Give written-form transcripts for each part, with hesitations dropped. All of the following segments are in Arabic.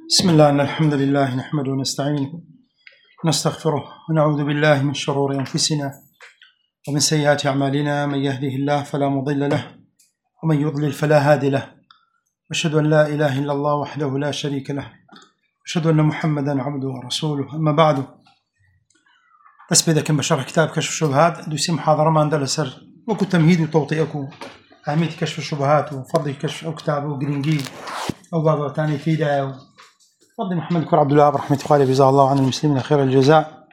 بسم الله إن الحمد لله نحمده ونستعينه ونستغفره ونعوذ بالله من شرور أنفسنا ومن سيئات أعمالنا. من يهده الله فلا مضل له ومن يضلل فلا هادي له. أشهد أن لا إله إلا الله وحده لا شريك له. أشهد أن محمدا عبده ورسوله. أما بعد، تسبيدا كم بشرح كتاب كشف الشبهات دوسي محاضرة ما عندها لسر وكنت تمهيد وتوطيئكم أهمية كشف الشبهات وفضل كشف أو كتابه وقرنجي أو بابا تاني في داعي فضل محمد كور عبد الوهاب رحمة الله عليه جزاه الله عن المسلمين خير الجزاء.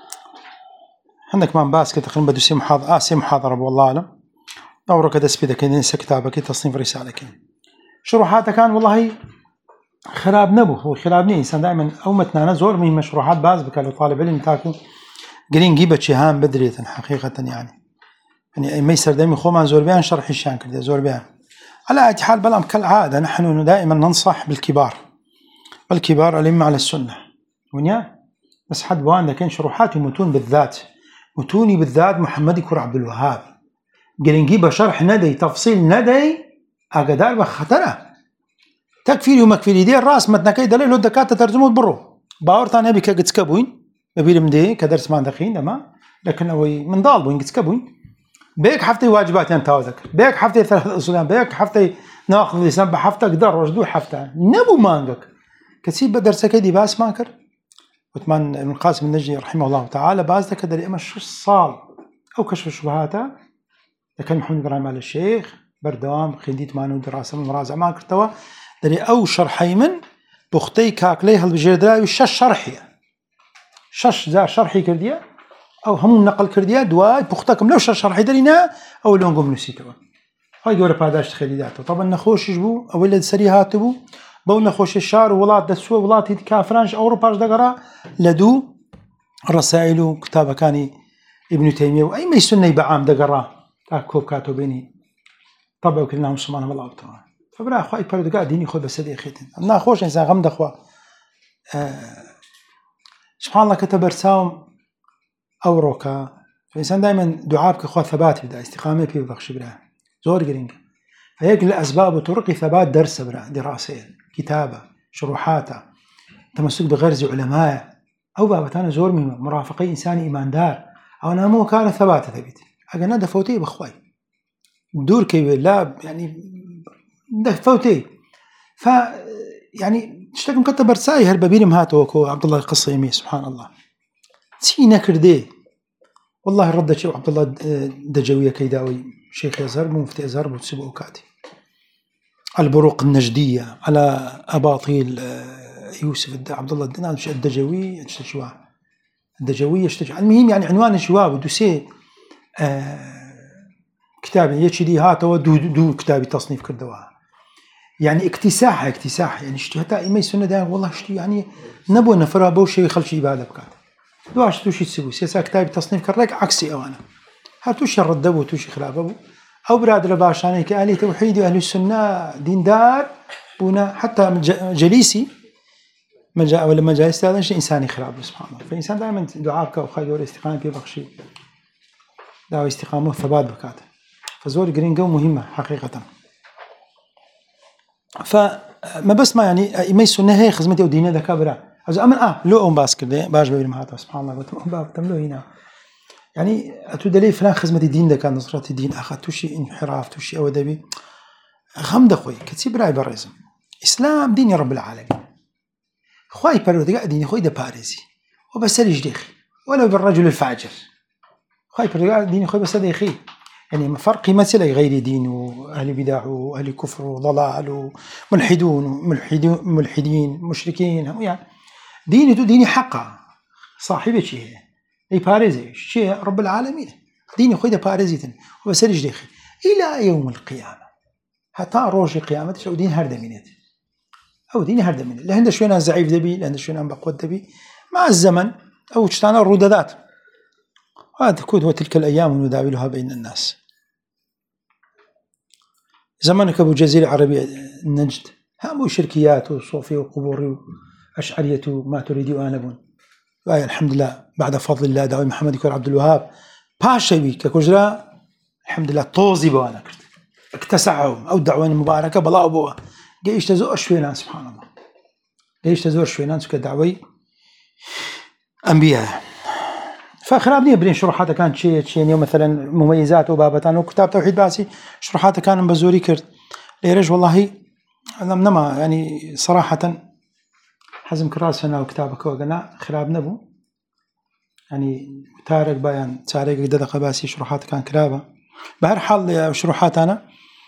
عندك مان باسكت تقريبا بدوسي محاضرة والله أعلم أو كذا سبيدا كذا كتابك تصنيف رسالة كذا شروحاته كان والله خراب نبو هو خراب ني إنسان دائما أومتنا أنا زور من مشروحات باز بكالو طالب علم تاكو قرين جيبة شهام بدرية حقيقة يعني ما يصير دائما خوما زور بيان شرح الشان كذا زور بيان على أي حال. بلام كالعادة نحن دائما ننصح بالكبار الأئمة على السنة ونيا بس حد وان كان شروحات متون بالذات متوني بالذات محمد كور عبد الوهاب قال نجيب شرح ندي تفصيل ندي أقدار بخطرة تكفيري ومكفيري دي الراس متنكي دليل الدكاتة ترجمه برو باورتان أبي كقد سكبوين أبي لمدي كدرس ما دخين لما لكن أوي من ضالبوين قد سكبوين بيك حفتي واجبات ينتاوزك بيك حفتي ثلاث أصولان بيك حفتي ناخذ لسان بحفتك قدر وجدو حفتة نبو مانجك كتيب بدرسك دي باس ماكر وثمان ابن القاسم النجدي رحمه الله تعالى باز ذاك دري اما شو صال او كشف الشبهات لكن محمد ابراهيم آل الشيخ بردوام خنديت مانو دراسه مراجعه ما كرتوا دري او شرحي من بختي كاكلي هالبجرداوي شش شرحيه شش زار شرحي كرديه او هم نقل كرديه دواي بختكم لو شش شرحي درينا او لونكم نسيتوا هاي جوره باداش تخليداته طبعا نخوش جبو او ولد سريهاتبو بونا خوش الشار ولات دسوا ولات كافرانش أوروباش دقرا لدو رسائل وكتابة كاني ابن تيمية وأي ما يسنى بعام دقرا كوب كاتو بيني طبعا كلناهم سبحانه الله تعالى فبرا أخوة يبردو قاعدين يخوض بسدي أخيتين أنا خوش إنسان غمد أخوة سبحان الله كتب رساهم أوروكا فإنسان دائما دعابك أخوة ثبات بدا استقامة في بخش برا زور قرينك فهيك الأسباب وطرق ثبات درس برا دراسية كتابة شروحاته تمسك بغرز علماء أو بابتانا زور من مرافقي إنسان إيمان دار أو أنا مو كان ثباته ثبت أجنا دفوتي بخواي دور كي لا يعني دفوتي ف يعني اشتكم كتب رسائل هربابين مهاتو وكو عبد الله القصيمي سبحان الله سينا كردي والله ردت شو عبد الله دجوية كيداوي شيخ أزهر مفتي أزهر بتسبقوا كاتي البروق النجدية على أباطيل يوسف عبد الله الدين مش الدجوي اشتشوا الدجوية اشتشوا المهم يعني عنوان شوا ودوسي كتاب يشدي هاتوا دو كتابي تصنيف كردوها يعني اكتساح يعني اشتهتا ما يسنى ده والله اشتي يعني نبو نفرا بوشي يخلشي بعد بكات دواش توشي تسوي سياسة كتابي تصنيف كردك عكسي أو أنا هاتوش الردبو توشي خلافه أو برادر باشاني كأهل توحيد وأهل السنة دين دار ونا حتى جليسي ولا مجالس هذا شيء إنساني خراب سبحان الله. فإنسان دائما دعاءك وخير والاستقامة في بخشي دعوة استقامة وثبات بكاته فزور جرينجو مهمة حقيقة. فما بس ما يعني ما السنة هي خدمتي ودينية ذا كبرى أز أمن لو أم باسكر ده باش بيرم هذا سبحان الله بتمام تملو هنا يعني أتودلي فلان خدمة الدين ده كان نصرة الدين أخذت شيء انحراف توشي أو أدبي غمد أخوي كتيب رأي برزم إسلام دين رب العالمين خوي بردقاء ديني خوي ده بارزي وبسرج ديخي ولا بالرجل الفاجر خوي بردقاء ديني خوي بسرج ديخي يعني فرق مثل غير دين وأهل بدع وأهل كفر وضلال وملحدين مشركين هم يعني ديني حقا صاحبة شيء أي بارزي شيء رب العالمين ديني خوي ده بارزيتن وبسرج ديخي إلى يوم القيامة حتى روج قيامته أو دين هردمينات أو دين هردمينات لهند شوينا زعيف دبي لهند شوينا بقوة دبي مع الزمن أو تشتانا الردادات وهذا تكون هو تلك الأيام نداولها بين الناس. زمانك أبو جزيرة عربية النجد هم شركيات وصوفي وقبور وأشعرية ما تريد وآنبون الحمد لله بعد فضل الله دعوة محمد كور عبد الوهاب باشوي ككجرا الحمد لله طوزي بوانا كرت اكتسعهم أو الدعوة المباركة بلا أبوها جيش تزوء شوينا سبحان الله ليش تزور شوينان كدعوي أنبياء. فخراب نية بين شروحاتها كانت شيء مثلا مميزات وبابتان وكتاب توحيد باسي شروحاتها كان بزوري كرت ليرج والله نما يعني صراحة حزم كراسنا وكتابك وقنا خراب نبو يعني تارك بيان تارك دقة باسي شروحات كان كرابة بهر حال شروحات أنا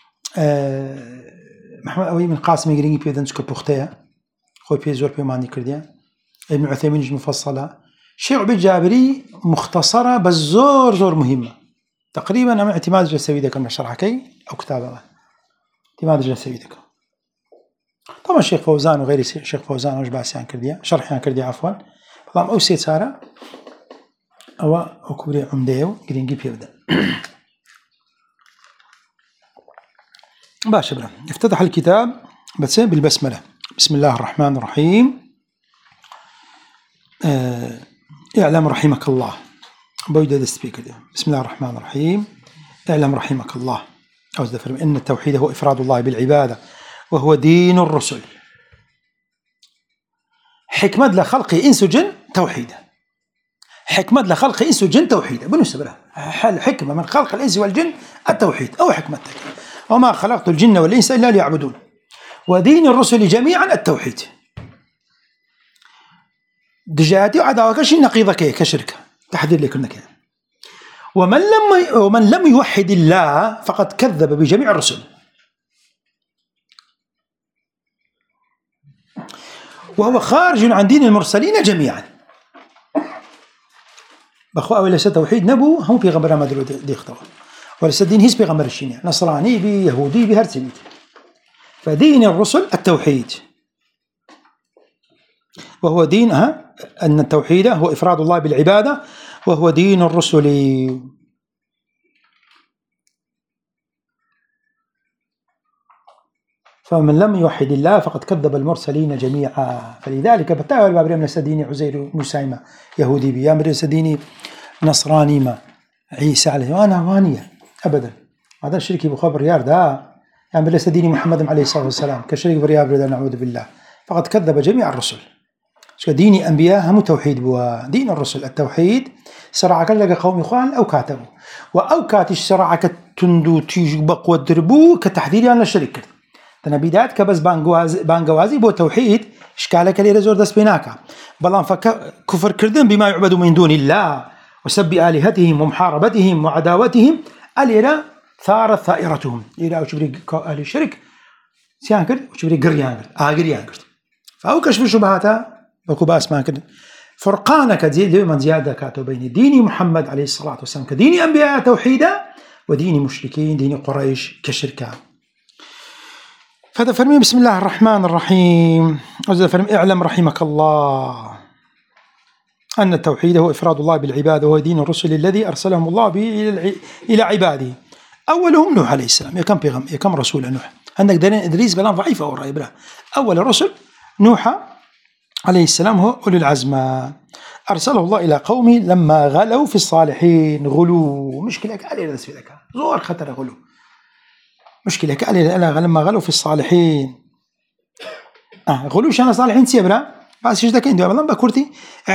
محمد أوي من قاسم يقريني بيدنش كبختها خوي بيزور بيماني كرديا ابن عثيمين مفصلة شيخ عبيد جابري مختصرة بس زور مهمة تقريبا أنا اعتماد جلسوي ذاك المشرح كي أو كتابة اعتماد جلسوي ذاك طبعا الشيخ فوزان وغير الشيخ فوزان وش باسيان كرديا شرحيان كرديا عفوا طبعا أو سيد سارة أو كبري عمديو قرينجي بيبدأ باشا بلا افتتح الكتاب بس بالبسملة بسم الله الرحمن الرحيم اعلم رحمك الله بوجد السبيكر بسم الله الرحمن الرحيم اعلم رحمك الله إن التوحيد هو إفراد الله بالعبادة وهو دين الرسل حكمة لخلق إنس وجن توحيدا حكمة لخلق إنس وجن توحيدا بنسبة الحكمة من خلق الإنس والجن التوحيد أو حكمتك وما خلقت الجن والإنس إلا ليعبدون ودين الرسل جميعا التوحيد دجاتي وعداوة شيء نقيضة كشركة تحذير لك النكير ومن لم يوحد الله فقد كذب بجميع الرسل وهو خارج عن دين المرسلين جميعا بخوا أوليس توحيد نبو هم في غمرة مدرو دي اختوى وليس الدين هيس بغمر الشيني نصراني بي يهودي بهرسلي فدين الرسل التوحيد وهو دين أن التوحيد هو إفراد الله بالعبادة وهو دين الرسل فمن لم يوحد الله فقد كذب المرسلين جميعا فلذلك بتاوى البابري من سديني عزير مسايمة يهودي بي أمر سديني نصراني ما عيسى عليه وأنا وانية أبدا هذا الشركي بخبر رياض يعني سديني محمد عليه الصلاة والسلام كشريك برياض نعوذ بالله فقد كذب جميع الرسل ديني أنبياء هم توحيد بوا دين الرسل التوحيد سرعك لك قوم إخوان أو كاتبوا وأو كاتش سرعك تندو تيجي بقوة دربو كتحذير عن الشركة تنبيدات كبس بانجوازي بو توحيد إشكالك اللي رزور دس بيناك بلان كفر كردن بما يعبد من دون الله وسب آلهتهم ومحاربتهم وعداوتهم الإله ثارت ثائرتهم إلى وشبري أهل الشرك سيانكر وشبري قريانكر فأو كشف شبهاتها وكباس ما كده فرقانك زي من زيادة كاتو بين دين محمد عليه الصلاة والسلام كدين أنبياء توحيدا ودين مشركين دين قريش كشركة فهذا فرمي بسم الله الرحمن الرحيم وهذا فرمي اعلم رحمك الله أن التوحيد هو إفراد الله بالعبادة وهو دين الرسل الذي أرسلهم الله به إلى عباده أولهم نوح عليه السلام يا كم رسول نوح عندك دليل إدريس بلان ضعيفة أو رأي أول الرسل نوح عليه السلام هو أولي العزم أرسله الله إلى قومه لما غلوا في الصالحين غلو مشكلة كالي في ذلك زور خطر غلو مشكلة كالي لما غلوا في الصالحين غلو شان صالحين سيبرا بس شو ذاك عندي والله بكورتي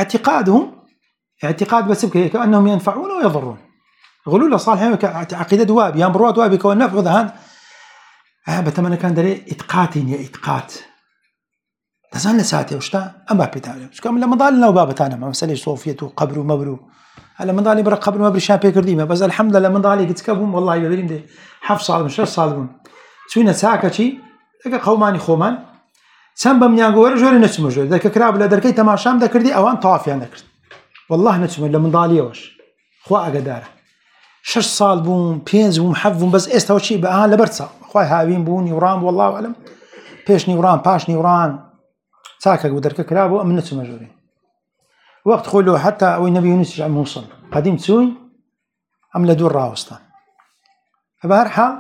اعتقاد بس كأنهم ينفعون ويضرون غلو لصالحين عقيدة دواب يامروا دواب يكون نفع ذهان بتمنى كان دري إتقات تزال ساعتي وشتا أما بيتعلم شو كم لما ضال لنا وبابتنا ما مسألة صوفية وقبر ومبرو هلا من ضالي برا قبر ومبر شامبي كرديمة بس الحمد لله من ضالي قد كبهم والله يدرين ده حف صالم شر صالم سوينا ساعة شيء ذاك قوماني خومان سام بمنيان جوار جوري نسمع جور ذاك كراب لا دركي تمام شام ذاك كردي أوان طواف يعني ذاك والله نسمع لما ضالي وش خوا أقداره شر صالبون بينز ومحفون بس استوى شيء بقى لبرتصا خواي هاوين بون يوران والله أعلم بيش نيوران باش نيوران ساكك ودرك كرابو من نتسو مجوري وقت خلو حتى أو النبي يونس عم موصل قديم تسوي عم لدور راوستان فبهر حال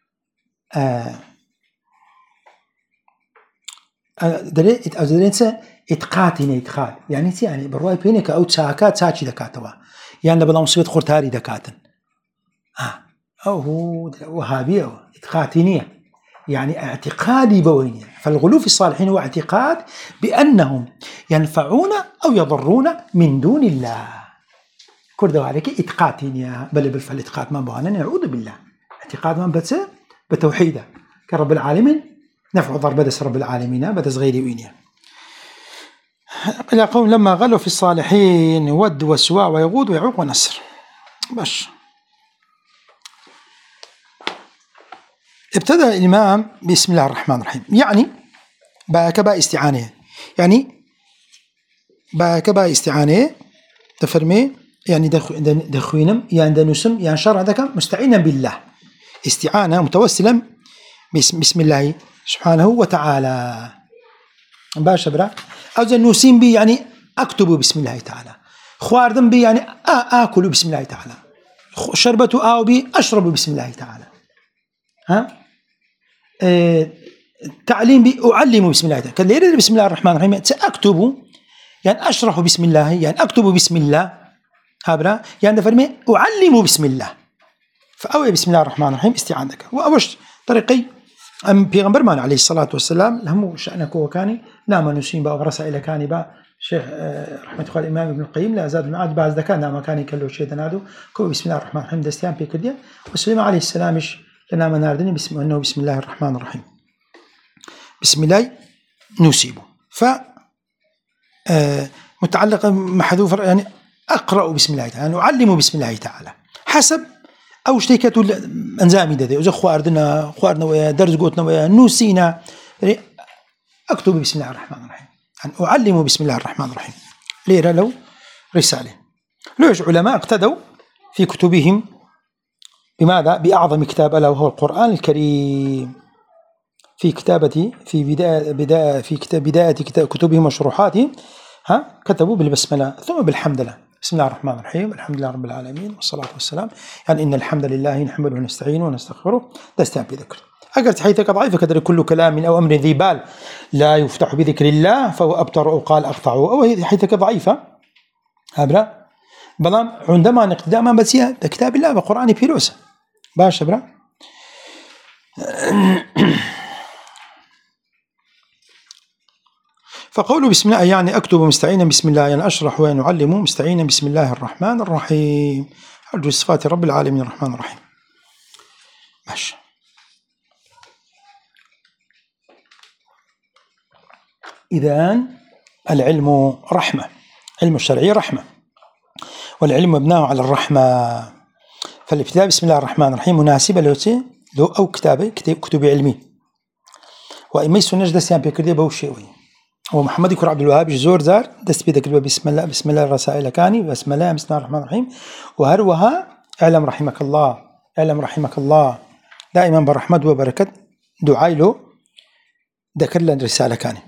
دريت أو دريت إتقاتني إتقاد يعني برواي بينك أو تساكات ساكي دكاتوا يعني بلا مصيبة خرتاري دكاتن أو هو وهابية إتقاتنية يعني اعتقادي بوين. فالغلو في الصالحين هو اعتقاد بأنهم ينفعون أو يضرون من دون الله. كردوا عليك إتقاتين بل بالفعل إتقات ما بوانا نعوذ بالله اعتقاد من بتوحيده كرب العالمين نفع ضر بدس رب العالمين بدس غيري وينيا. إلى قوم لما غلوا في الصالحين ود وسواع ويغوض ويعوق ونسر. باش ابتدأ الإمام بسم الله الرحمن الرحيم، يعني باكبا استعانة، يعني باكبا استعانة تفرمي يعني دخوينم يعني دنسم يعني شرع ذاك مستعينا بالله استعانة متوسلا بسم الله سبحانه وتعالى. باش برا أو نسيم بي يعني أكتب بسم الله تعالى، خواردم بي يعني آكل بسم الله تعالى، شربت آو بي أشرب بسم الله تعالى، ها تعليم بي أعلم بسم الله تعالى. كان يريد بسم الله الرحمن الرحيم سأكتب يعني أشرح بسم الله يعني أكتب بسم الله هابرا يعني فرمي أعلم بسم الله. فأوي بسم الله الرحمن الرحيم استعانتك وأوش طريقي أم بيغمبر مان عليه الصلاة والسلام لهم شأنك وكاني لا ما نسيم بقى ورسائل كاني بقى شيخ رحمة الله الإمام ابن القيم لا زاد المعاد بعد ذكاء نعم كاني كله شيء تنادو كو بسم الله الرحمن الرحيم دستيان بيكديا وسلم عليه السلام لنا مناردني بسم الله بسم الله الرحمن الرحيم بسم الله نسيبه. ف متعلق محذوف يعني أقرأ بسم الله تعالى يعني أعلم بسم الله تعالى حسب أو شتيكاتو أنزامي ده وإذا خواردنا ويا درس قوتنا ويا نوسينا أكتب بسم الله الرحمن الرحيم يعني أعلم بسم الله الرحمن الرحيم. ليرى لو رسالة ليش علماء اقتدوا في كتبهم بماذا؟ بأعظم كتاب ألا وهو القرآن الكريم في كتابة في بداية كتبهم وشروحاتهم كتبوا بالبسملة ثم بالحمد لله بسم الله الرحمن الرحيم الحمد لله رب العالمين والصلاة والسلام يعني إن الحمد لله نحمده ونستعينه ونستغفره دستان بذكر. أقلت حيثك ضعيفة كذلك كل كلام أو أمر ذي بال لا يفتح بذكر الله فهو أبتر أو قال أقطع أو حيثك ضعيفة هبرا بلان عندما نقتدى ما بسيها كتاب الله بقرآن بيروسة باش هبرا. فقوله بسم الله يعني أكتب مستعينا بسم الله يعني أشرح وأن أعلم مستعينا بسم الله الرحمن الرحيم أرجو صفات رب العالمين الرحمن الرحيم. ماشي. إذن العلم رحمة، علم الشرعي رحمة والعلم مبناه على الرحمة. فالابتداء بسم الله الرحمن الرحيم مناسبة له أو كتب علمي وإما يسونج دستيان بيكردي بوشيوي ومحمد يكون عبد الوهاب جزور زار دست بيدك بسم الله الرسائل كاني بسم الله الرحمن الرحيم وهروها اعلم رحمك الله اعلم رحمك الله دائما برحمة وبركة دعاء له ذكر لنا الرسالة كاني.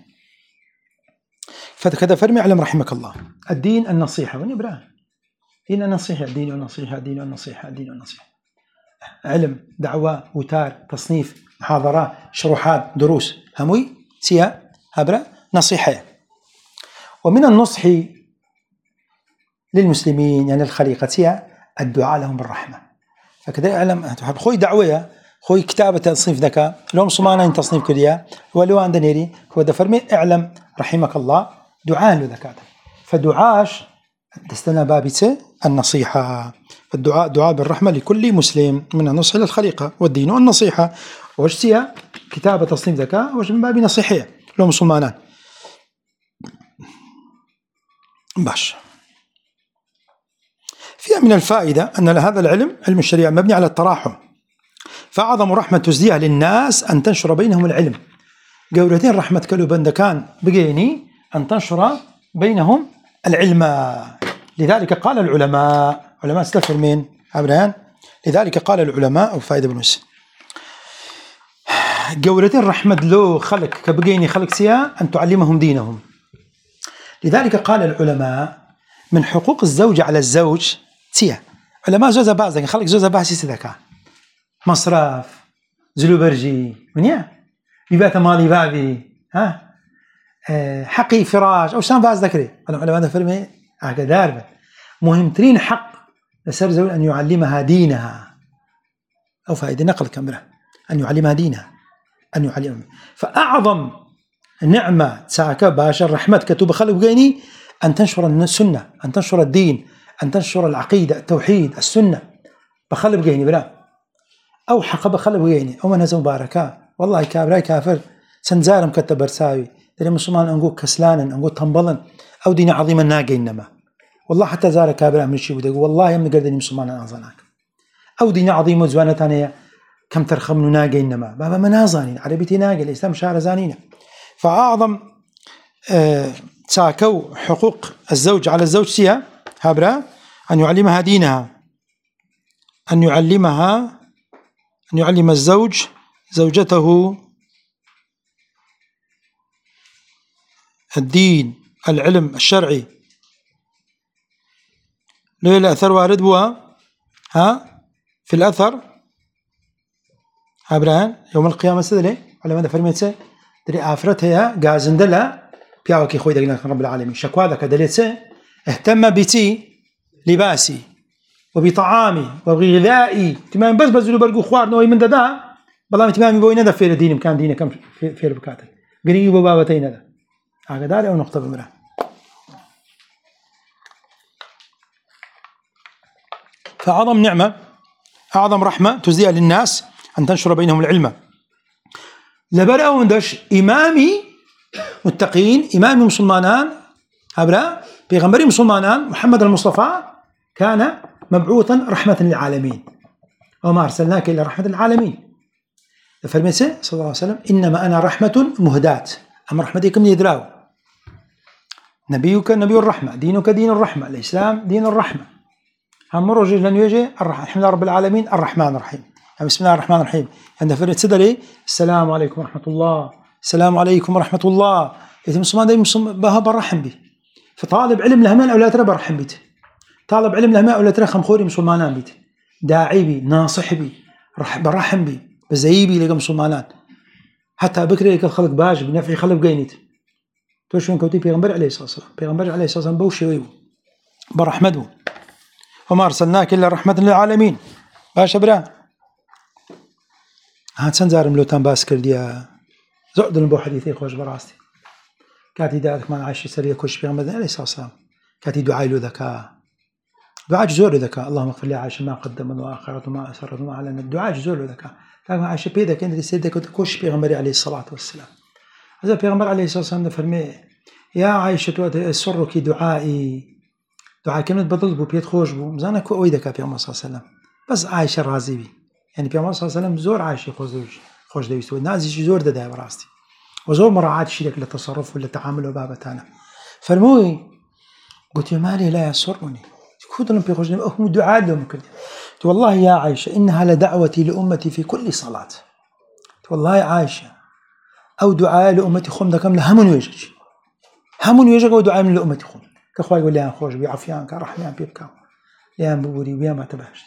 فكذا فرمي اعلم رحمك الله الدين النصيحة ونبراه دين النصيحة الدين والنصيحة الدين والنصيحة الدين والنصيحة علم دعوة وتار تصنيف محاضرات شروحات دروس هموي سيها هبرا نصيحة. ومن النصح للمسلمين يعني الخليقة الدعاء لهم بالرحمة. فكذا اعلم خوي دعوية خوي كتابة تصنيف ذكاء لهم صمانا تصنيف كليا ولو عند نيري هو دفرمي اعلم رحمك الله دعاء له ذكاء. فدعاش تستنى بابته النصيحة. فالدعاء دعاء بالرحمة لكل مسلم من النصح للخليقة والدين والنصيحة وجتها كتابة تصنيف ذكاء وش من باب نصيحية لهم صمانا. باش فيها من الفائدة أن هذا العلم علم الشريعة مبني على التراحم فأعظم رحمة تزديها للناس أن تنشر بينهم العلم. قولتين رحمة كلو بندكان بقيني أن تنشر بينهم العلم. لذلك قال العلماء علماء استفر من عبران لذلك قال العلماء وفائدة بنوس قولتين رحمة لو خلق كبقيني خلق سيا أن تعلمهم دينهم. لذلك قال العلماء من حقوق الزوج على الزوج سيا علماء زوزة بعض خلق زوزة بعض سيسدكا مصرف زلوبرجي منيا بيبات مالي بابي حقي فراش أو شان بعض ذكري العلماء هذا فرمي داربة مهمترين حق لسر زوج أن يعلمها دينها أو فائدة نقل كامرة أن يعلمها دينها أن يعلمهم. فأعظم نعمة ساكا باشا رحمة كتب خلق بغيني أن تنشر السنة، أن تنشر الدين، أن تنشر العقيدة، التوحيد، السنة بخلق بغيني بلا أو حق بخلق بغيني أو من هذا مباركة والله كابراي كافر سنزارم كتب برساوي دليل مسلمان أنقول كسلانا أنقول تنبلا أو دين عظيما ناقي إنما والله حتى زار كابرا من الشيء ودق والله يمن قردني مسلمان أنظناك أو دين عظيم وزوانة ثانية كم ترخم ناقي إنما بابا منازانين عربيتي ناقي الإسلام شعر زانينا. فأعظم ساكو حقوق الزوج على الزوج سيها هابرا أن يعلمها دينها، أن يعلم الزوج زوجته الدين العلم الشرعي. ليه الأثر وارد بوا في الأثر هابران يوم القيامة سدلي على ماذا فرميت دري آفرتها جازندلا بياوكي خوي دقنا رب العالمين شكوا ذاك دليت اهتم بتي لباسي وبطعامي وبغذائي تمام بس بزلو برجو خوار نوي من ددا بالله تمام بوين هذا في دين كان دينه كم في البكاتة قريب بابتين هذا هكذا أو نقطة بمرة. فأعظم نعمة أعظم رحمة تزديها للناس أن تنشر بينهم العلم. لبرأ وندش إمامي متقين إمامي مسلمانان هبرا بيغمبري مسلمانان محمد المصطفى كان مبعوثا رحمة للعالمين وما أرسلناك إلا رحمة للعالمين. فرميسه صلى الله عليه وسلم إنما أنا رحمة مهداة أما رحمتكم يدراو نبيك نبي الرحمة دينك دين الرحمة الإسلام دين الرحمة هم رجل لن يجي الحمد لله رب العالمين الرحمن الرحيم بسم الله الرحمن الرحيم عند فرد سدري السلام عليكم ورحمة الله السلام عليكم ورحمة الله يتم مسلمان دايما بها برحم به. فطالب علم لهمان أولاد ترى برحم بيته طالب علم لهمان أولاد ترى خمخوري مسلمانان بيته داعي بي ناصح بي برحم بي بزيبي لقى مسلمانان حتى بكري لك الخلق باج بنفع خلق قينيت توشون كوتي بيغمبر عليه الصلاة والسلام بيغمبر عليه الصلاة والسلام بوشي ويبو برحمته وما أرسلناك إلا رحمة للعالمين. باشا برا هات سنزارم لو تان باس كرديا زعدن بو حديثي خوش براستي كاتي دارك ما عايش سريه كوش بيغمبر عليه الصلاة والسلام كاتي دعاء له ذكاء دعاء جزور له ذكاء اللهم اغفر لي عايش ما قدم وآخرته ما أسرته ما أعلن الدعاء جزور له ذكاء لكن عايش بيدا كان رسيدك كوش بيغمبر عليه الصلاة والسلام. هذا بيغمبر عليه الصلاة والسلام فرمي يا عائشة سرك دعائي دعاء كلمة بطل بو بيت خوش بو مزانا كو أويدك بيغمبر صلى الله عليه وسلم بس عائشة راضي بي يعني بيغمبر صلى الله عليه وسلم زور عائشة خوش دويست والناس زور ده براستي وزور مراعاة شيء للتصرف ولا تعامل وبابتانا. فرموي قلت يا مالي لا يسرني كود لهم بيخوش هم دعاء لهم كده والله يا عائشة إنها لدعوتي لأمتي في كل صلاة والله يا عائشة أو دعاء لأمتي خم ده كامل همون يجيك ودعاء من لأمتي خم كأخوي يقول لي خوش بعافيان كرحميان بيبكام ليان بوري ويا ما تبهش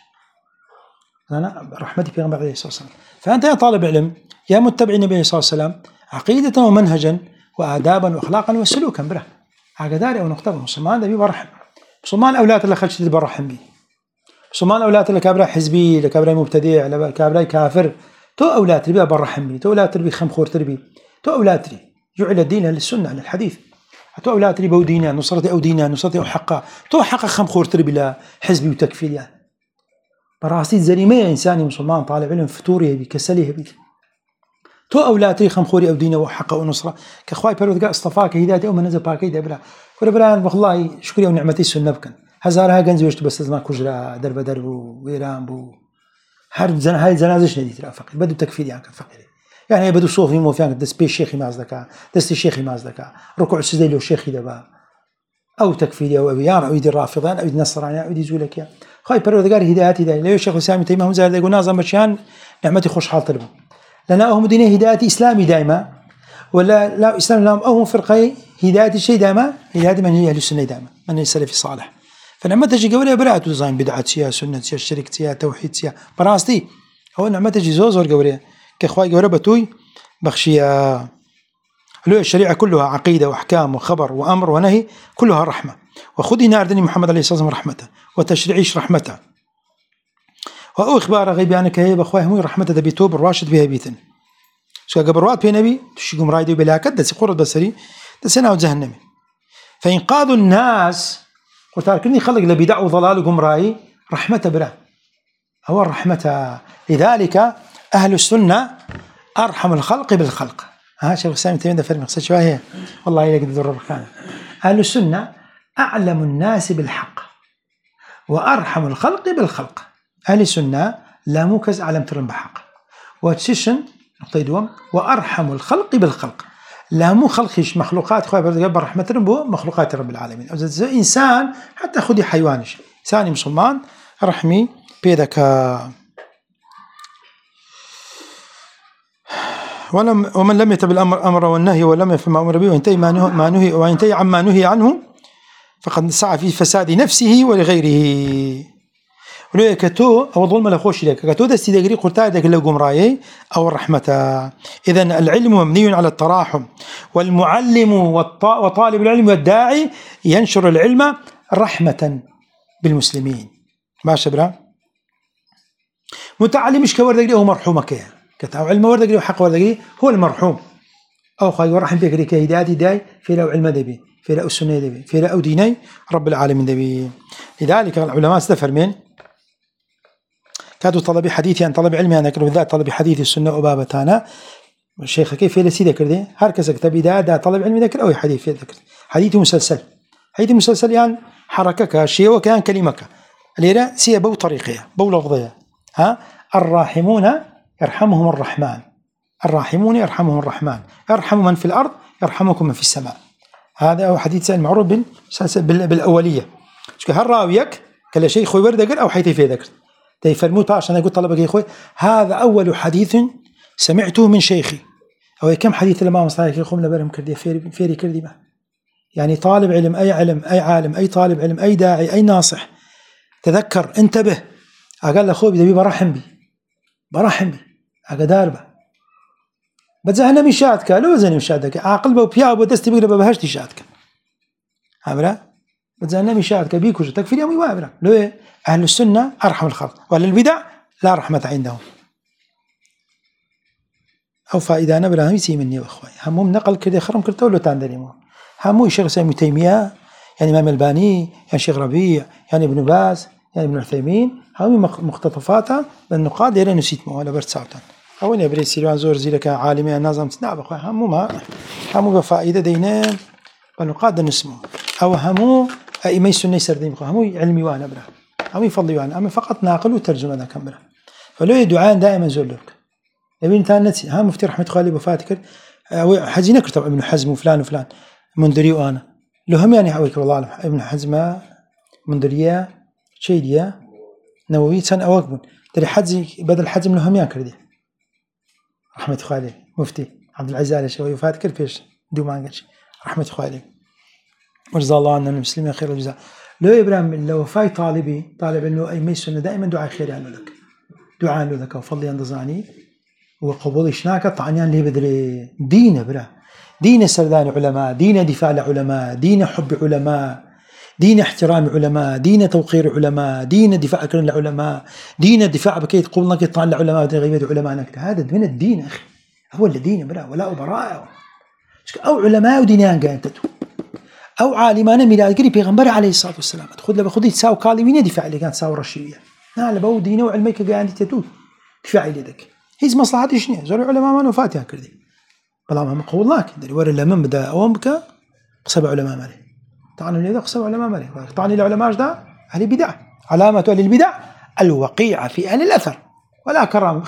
أنا رحمتي في غمر عليه الصلاة والسلام. فأنت يا طالب علم يا متبع النبي صلى الله عليه وسلم عقيدة ومنهجا وآدابا وأخلاقا وسلوكا بره هكذا أو نقطة مسلمان ده بيبرحم مسلمان أولاد اللي خلش تبرحم بيه مسلمان أولاد اللي كابرا حزبي لكابرا مبتدع لكابرا كافر تو أولاد تربي برحم بيه تو أولاد تربي خمخور تربي تو أولاد تربي جعل الدين للسنة للحديث تو أولاد تربي ودينا نصرتي أو دينا نصرتي أو حقا تو حقا خمخور تربي لا حزبي وتكفير يعني براسيت زريمة إنساني مسلمان طالب علم فطوري هبي كسلي هبي تو أولاد خمخوري أو دينا وحقا ونصرة كأخوي بيرود قا اصطفاك هداية أو منزل باكي دبلا كل بلان والله شكري ونعمتي السنة بكن هزارها جنزي وشت بس ما كجرا درب ويران بو حرب هاي زنازش ندي ترى فقير بدو تكفير يعني كفقير يعني بدو صوفي مو فيان دس بي شيخي مازدكا دس شيخي مازدكا ركوع السجدة وشيخي دبا أو تكفير أو أبيان أو يدي الرافضان أو يدي النصرانية أو يدي زولك يا خاي بيرود قال هدايتي داي ليش شيخ سامي تيمه هم زاد يقول نازم مشيان نعمتي خوش حال طلبوا لأن هم دينه هداية إسلامي دائما ولا لا إسلام لهم أو فرقي هداية الشيء دائما هداية من هي أهل السنة دائما من السلف الصالح. فنعمة تجي قولها براءة ديزاين بدعة سيا سنة سيا شرك سيا توحيد سيا براستي هو نعمة تجي زوزور قولها كأخوي قولها بتوي بخشية له الشريعة كلها عقيدة وأحكام وخبر وأمر ونهي كلها رحمة وخذي ناردني محمد عليه الصلاة والسلام رحمته وتشريعيش رحمته وأو إخبار غيبي عنك هي بأخوي هم رحمته بيتوب الراشد بها بيتن قبروات بينبي تشيقهم رايدي بلا كد سيقول بسري دسنا وجهنم فإنقاذ الناس وتركني خلق لبدع وضلال وقمراي رحمة بلا هو الرحمة. لذلك أهل السنة أرحم الخلق بالخلق. شيخ الإسلام ابن تيمية فرق شو هي والله يلك ذر الرخانة. أهل السنة أعلم الناس بالحق وأرحم الخلق بالخلق. أهل السنة لا موكز أعلم ترن بحق وتششن نقطة دوم وأرحم الخلق بالخلق. لا مو خلقش مخلوقات خويا برد رحمة ربه مخلوقات رب العالمين. أو إنسان حتى خدي حيوانش إنسان مسلمان رحمي بيدك. ومن لم يتبع الأمر والنهي ولم يفهم ما أمر به وينتهي عما نهي عنه فقد سعى في فساد نفسه ولغيره. ولو كتو أو ظلم لخوش لك كتو دستي دقري قرطاء دك لو قمراي أو الرحمة. إذن العلم مبني على التراحم والمعلم وطالب العلم والداعي ينشر العلم رحمة بالمسلمين. ما شبرا متعلم مش كورد دقري هو مرحومك كتاو علم ورد دقري وحق ورد دقري هو المرحوم أو خاي ورحم بكري كهداية داي في لو علم دبي في لو السنة دبي في لو ديني رب العالمين دبي. لذلك العلماء استفر من كادوا طلب حديثي عن طلب علمي أنا كانوا بالذات طلب حديث السنة وبابتانا الشيخ كيف يلسي ذكر ذي هركز كتب إذا طلب علمي ذكر أو حديث ذكر حديث مسلسل. حديث مسلسل يعني حركك شيء وكان كلمك اللي سي بو طريقية بو لفظية. الراحمون يرحمهم الرحمن. الراحمون يرحمهم الرحمن. يرحم من في الأرض يرحمكم من في السماء. هذا هو حديث معروف بالأولية. هل راويك كلا شيء خوي ورد ذكر أو حيث في ذكر تيفرموت عشان أقول طلبك يا أخوي هذا أول حديث سمعته من شيخي. أو كم حديث الإمام الصادق يقوم لبرم كردي فيري كردي ما يعني طالب علم أي علم أي عالم أي طالب علم أي داعي أي ناصح تذكر انتبه أقول أخوي بدي برحم بي أقداربه بتزهنا مشاتك لو زين مشاتك عقل بوبيا ودستي بيقدر بهشتي شاتك عبرة بتزهنا مشاتك بيكوش تكفي يومي وابرة لو أهل السنة أرحم الخلق ولا البدع لا رحمة عندهم. أو فإذا نبرة هم يسي مني وأخوي همهم نقل كده خرم كرتوا له تاندريمه همو شيخ سامي تيمية يعني إمام الباني يعني شيخ ربيع يعني ابن باز يعني ابن عثيمين هم مقتطفاتها بالنقاد يلا نسيتمه ولا برتساوتان أو إني بريد سيروان زور زيلك عالمي نظام تنعب أخوي همو بفائدة دينين بالنقاد نسمه أو همو أئمة السنة يسردين همو علمي وانا برا همو يفضلي وانا أما فقط ناقل وترجمة ذا كم برا. فلو يدعان دائما زولك يبين تانتي ها مفتي رحمة خالي وفاتكر حزين أكر طبعا ابن حزم وفلان وفلان منذري وأنا لو هم يعني حويك والله ابن حزم منذرية شيدية نووي سنة أوقبون تري حزي بدل حزم لهم ياكردي رحمة خالي مفتي عبد العزيز على شوي وفاتكر فيش دو ما قالش رحمة خالي ورضى الله عنا المسلمين خير الجزاء. لو إبراهيم لو فاي طالب إنه أي ميسون دائما دعاء خير يعني لك دعاء له لك وفضل ينضزاني وقبول شناك طعنيان لي بدري دين برا دين سردان علماء دين دفاع العلماء دين حب علماء دين احترام علماء دين توقير علماء دين دفاع أكرم العلماء دين دفاع بكيت قولنا كيطعن العلماء بدري غيبة علماء نكتة هذا من الدين أخي هو الدين برا ولا براء أو علماء ودينيان قانتتو أو عالمان ميلاد قريب بيغمبر عليه الصلاة والسلام تأخذ له بخذ يتساو قالبين دفاع اللي كانت تساو رشية نعم لبو دينه وعلمك قاعد تتوت دفاع يدك هيز مصلحة شنو زور علماء ما نفاتها كردي بلا ما مقول لك دري ورا لمن بدا أوامك قصب علماء مالي طعن اللي ذا قصب علماء مالي طعن العلماء ده أهل البدع علامة أهل البدع الوقيعة في أهل الأثر ولا كرام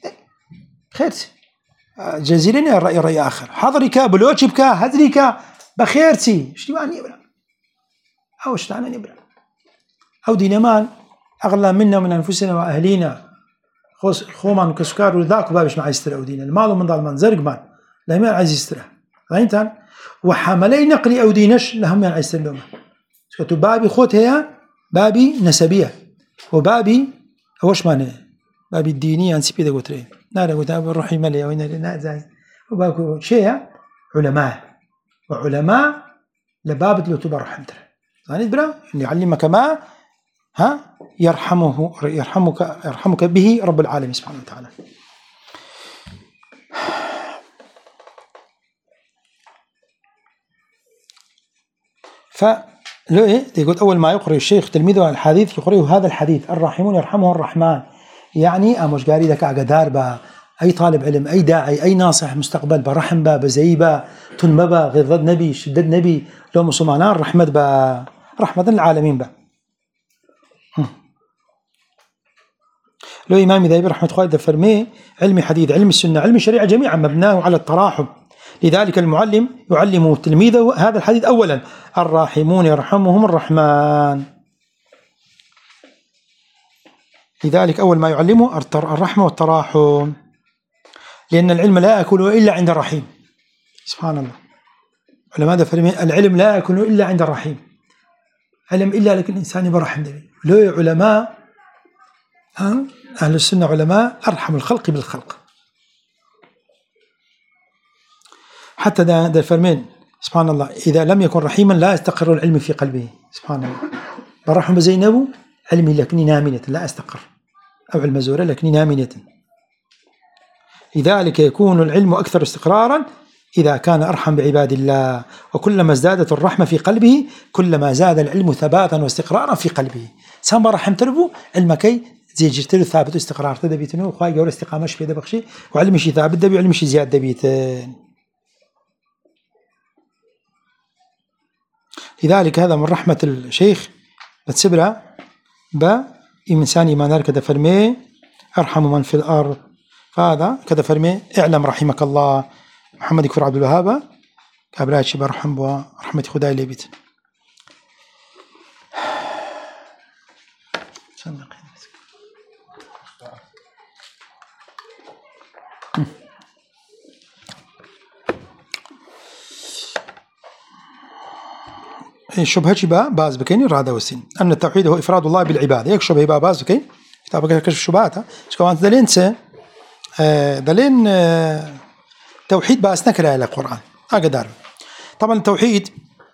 خيرت جزيلين رأي آخر حضرك بلوتشبك هدرك بخيرتي اشتواني يبرا أو اشتعنا يبرا أو دينمان أغلى منا من أنفسنا وأهلينا خومان كسكار وذاك بابش مع يسترى أو دينا المال من ظالمان زرق مان لهم عايز يسترى غاينتان وحملي نقلي أو دينش لهم عايز يسترى لهم كتو بابي خوت هي بابي نسبية وبابي أوش معنى بابي الديني أنسبي ده قتري نارا قلت أبو الروحي ملي وين لا زاي وباكو شيء علماء وعلماء لبابد لو تبر رحمته يعني برا اللي يعلمك ما يرحمك به رب العالمين سبحانه وتعالى. لو إيه يقول أول ما يقرأ الشيخ تلميذه الحديث يقرأه هذا الحديث: الراحمون يرحمه الرحمن. يعني أمش قاري لك أقدار با أي طالب علم، أي داعي، أي ناصح مستقبل برحم با بزيبا تنمبا غير ضد نبي شدد نبي لو مسلمان رحمة با رحمة العالمين با. لو إمام ذهبي رحمة الله فرمي: علم حديث، علم السنة، علم الشريعة جميعا مبناه على التراحم. لذلك المعلم يعلم تلميذه هذا الحديث أولا: الراحمون يرحمهم الرحمن. لذلك أول ما يعلمه الرحمة والتراحم، لأن العلم لا يكون إلا عند الرحيم. سبحان الله. علماء فرمي: العلم لا يكون إلا عند الرحيم. علم إلا لكن الإنسان برحم نبي. لو علماء أهل السنة علماء أرحم الخلق بالخلق. حتى ده فرمين سبحان الله: إذا لم يكن رحيما لا يستقر العلم في قلبه. سبحان الله. برحم زينب علمي لكني نامنة لا أستقر، أو علم زورة لكني نامنة. لذلك يكون العلم أكثر استقرارا إذا كان أرحم بعباد الله، وكلما ازدادت الرحمة في قلبه كلما زاد العلم ثباتا واستقرارا في قلبه. سام رحم تربو علمكي زي جرتلو ثابت واستقرار تدبيتنو وخاي جور استقامة شفي دبخشي وعلم شي ثابت دبي وعلم شي زياد دبيتن. لذلك هذا من رحمة الشيخ بتسبرا إنسان إيمان كذا فرمي: أرحم من في الأرض. فهذا كذا فرمي: اعلم رحمك الله. محمد كفر عبد الوهاب كابراج شبه رحم بوا رحمة خداي اللي بيت. شبهة شبه باز بكين الرادة والسين أن التوحيد هو إفراد الله بالعبادة. يكشف هي باز بكين كتاب كشف الشبهات. كمان دلين توحيد باس نكره على القرآن أقدر. طبعا التوحيد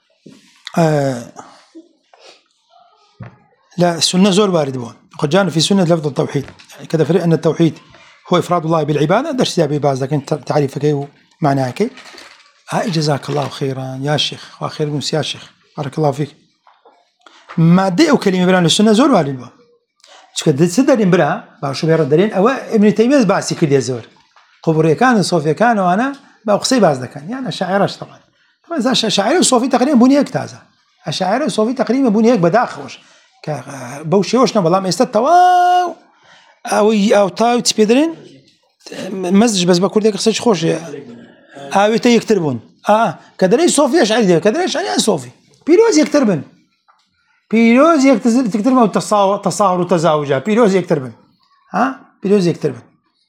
لا السنة زور وارد بون قد جاءنا في سنة لفظ التوحيد كذا فرق أن التوحيد هو إفراد الله بالعبادة. درس يا باز لكن تعريفك كي ومعناه كي. هاي جزاك الله خيرا يا شيخ وخير من يا شيخ بارك الله فيك. ما دي أو كلمة بران السنة زور وارد بون شكد تسدرين برا بعشو بيردرين أو ابن تيمية باسي كده زور قبوري كان صوفيا كان وأنا بقصي باز كان يعني الشاعرش طبعا الشاعري والصوفي تقريبا بنيك تازه. الشاعري والصوفي تقريبا بنيك بداخوش بوشيوشنا والله ما يستوى أو تاو تسبيدرين مزج بس بقول لك قصة خوش أو يكتربون كدري صوفي أشعري ده كدري أشعري صوفي بيروز يكتربن بيروز يكتربن تصاور وتزاوجها بيروز يكتربن بيروز يكتربن.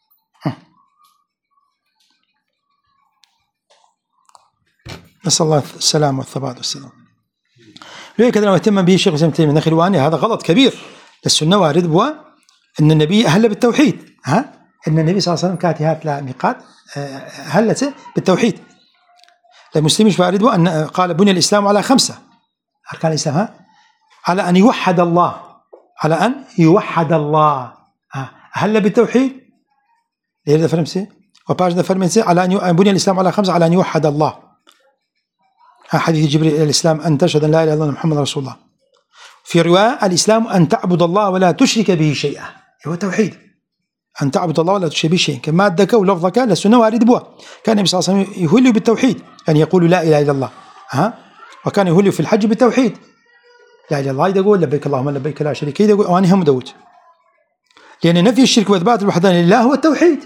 نسأل الله السلام والثبات والسلام. ليه كذا لما اهتم به الشيخ ابن تيمية الخلواني هذا غلط كبير. السنة وارد بوا أن النبي أهل بالتوحيد أن النبي صلى الله عليه وسلم كاتهات لا ميقات هلت بالتوحيد. المسلمين وارد بوا أن قال بني الإسلام على 5 أركان الإسلام على أن يوحد الله على أن يوحد الله أهل بالتوحيد ليه فرمسي وباج ده فرمسي على أن بني الإسلام على 5 على أن يوحد الله. حديث جبريل إلى الإسلام أن تشهد أن لا إله إلا الله محمد رسول الله. في رواية الإسلام أن تعبد الله ولا تشرك به شيئا. هو توحيد أن تعبد الله ولا تشرك به شيئا. كما أدك ولفظك للسنة وارد بها. كان النبي صلى الله عليه وسلم يهل بالتوحيد أن يقول لا إله إلا الله وكان يهل في الحج بالتوحيد لا إله إلا الله يقول لبيك اللهم لبيك لا شريك له وأنا هم دوت. لأن نفي الشرك وإثبات الوحدانية لله هو التوحيد.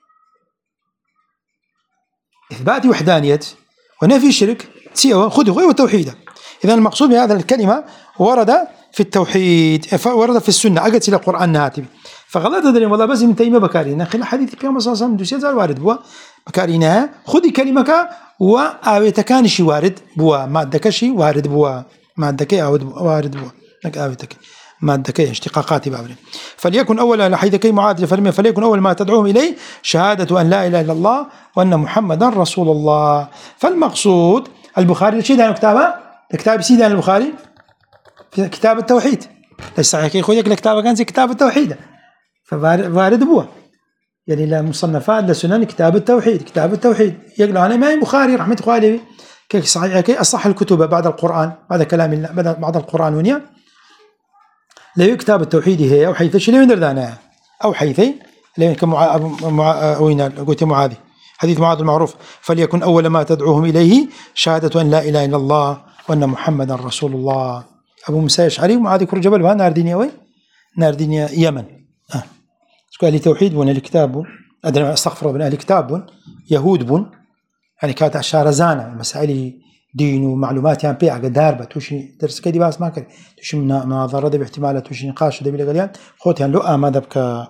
إثبات وحدانية ونفي الشرك سوى خذ هو التوحيد. إذا المقصود بهذا الكلمة ورد في التوحيد ورد في السنة أجت إلى القرآن ناتب فغلط هذا والله بس من تيمة بكارينا خلال حديث النبي صلى الله عليه وسلم دوسية زال وارد بوا بكارينا خذي كلمك وآويتكان شي وارد بوا ما دكشي وارد بوا ما دكي وارد بوا لك آويتك ما دكي اشتقاقات بابره. فليكن أول حيث معادلة فرمي فليكن أول ما تدعوهم إليه شهادة أن لا إله إلا الله وأن محمدا رسول الله. فالمقصود البخاري شيء ده كتاب سيدنا البخاري في كتاب التوحيد ليس صحيح يا اخويا الكتاب كان زي كتاب التوحيد فوارد بوه يعني لا مصنفات لسنن كتاب التوحيد يقول انا ما البخاري رحمه الله عليه كي صحيح كي أصح الكتب بعد القرآن بعد كلام الله بعد القرآن ونيا لا كتاب التوحيد هي أو حيث شيء يندر دانا أو حيثي لأن وين قلت معاذ حديث معاذ المعروف فليكن أول ما تدعوهم إليه شهادة أن لا إله إلا الله وأن محمدا رسول الله. أبو موسى الأشعري ومعاذ كر جبل وها نار دنيا وين نار دنيا يمن سؤال التوحيد بون الكتاب أدري استغفر بن الكتاب يهود بون يعني كانت أشار زانة مسائل دين ومعلومات يعني بيع قدار بتوشي درس كدي باس ما كان توشي مناظرة ده باحتمال توشي نقاش ده بيلقى خوت يعني لو ما دبك.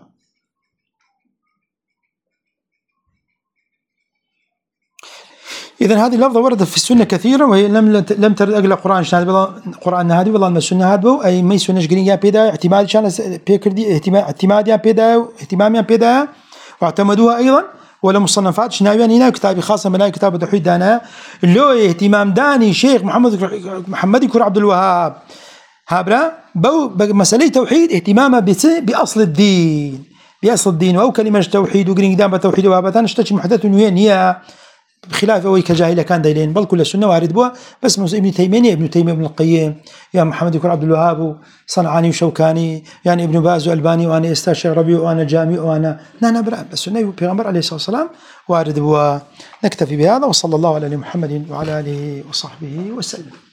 إذن هذه اللفظة وردت في السنة كثيرا وهي لم ترد أقل قرآن قرآن هذه والله أن السنة هذه أي ما يسون جرينيا بيدا اعتماد شان بيكردي اعتماد بيدا اهتمام بيدا واعتمدوها أيضا ولا مصنفات شناويان هنا كتابي خاصة من كتاب التوحيد دانا لو اهتمام داني شيخ محمد كر عبد الوهاب هابرا مسألة توحيد اهتمامه بأصل الدين بأصل الدين أو كلمة توحيد وجرين دام بتوحيد وهابتان اشتكي محدث وين هي بخلاف أوي كجاهلة كان دايلين بل كل السنة وارد بها بس ابن تيمية ابن القيم يا محمد كر عبد الوهاب صنعاني وشوكاني يعني ابن باز والباني وانا استشار ربيع وانا جامع وانا لا برا السنة بيغمبر عليه الصلاة والسلام وارد بها. نكتفي بهذا وصلى الله على محمد وعلى آله وصحبه وسلم.